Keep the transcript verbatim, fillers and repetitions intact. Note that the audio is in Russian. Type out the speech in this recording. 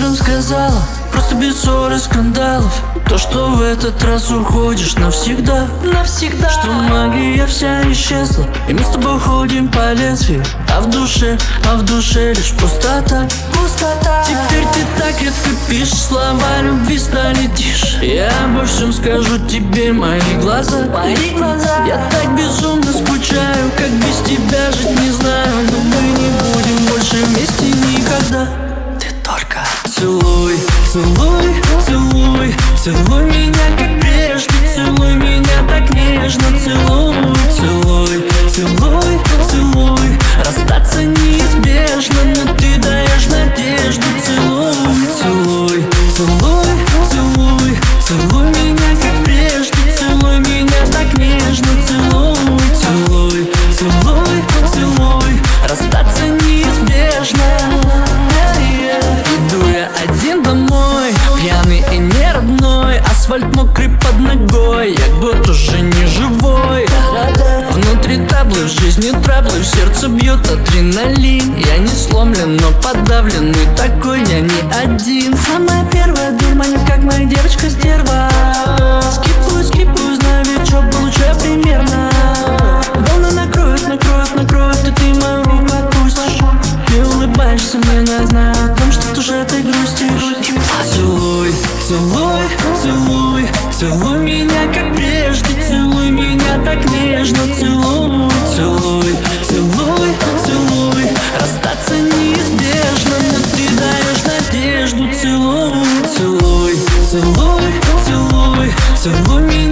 нам сказала, просто без ссор и скандалов, то, что в этот раз уходишь навсегда. Навсегда. Что магия вся исчезла, и мы с тобой ходим по лезвию, а в душе, а в душе лишь пустота. Пустота. Теперь ты так редко пишешь, слова любви стали тише. Я обо всем скажу тебе, мои глаза, Мои глаза. Я так безумно скучаю, как без тебя жить не знаю. Но мы не будем больше вместе никогда. Ты только целуй, целуй, целуй, целуй меня как прежде, целуй меня так нежно, целуй, целуй, целуй, целуй. Расстаться неизбежно, но ты даешь надежду. Целуй, целуй, целуй, целуй, целуй меня как прежде, целуй меня так нежно, целуй, целуй, целуй, целуй. Расстаться неизбежно. Иду я один домой, пьяный и не родной, асфальт мокрый под ногой, я будто уже не живой. Внутри таблы, в жизни траблы, в сердце бьет адреналин. Я не сломлен, но подавленный такой, я не один. Самая первая дурманит, как моя девочка стерва. Скипаю, скипаю, знаю, вечер получаю примерно. Волны накроют, накроют, накроют, и ты мою руку отпустишь. Ты улыбаешься мне, но я знаю о том, что ты уже этой грустишь. Целуй, целуй, целуй, целуй меня как прежде, целуй меня так нежно, целуй, целуй, целуй, целуй. Расстаться неизбежно, но ты даешь надежду. Целуй, целуй, целуй, целуй, целуй меня